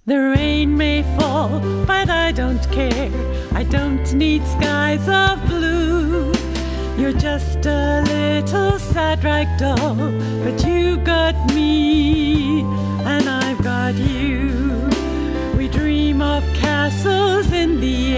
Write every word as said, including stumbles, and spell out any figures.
The rain may fall, but I don't care. I don't need skies of blue. You're just a little sad rag doll, but you got me, and I've got you. We dream of castles in the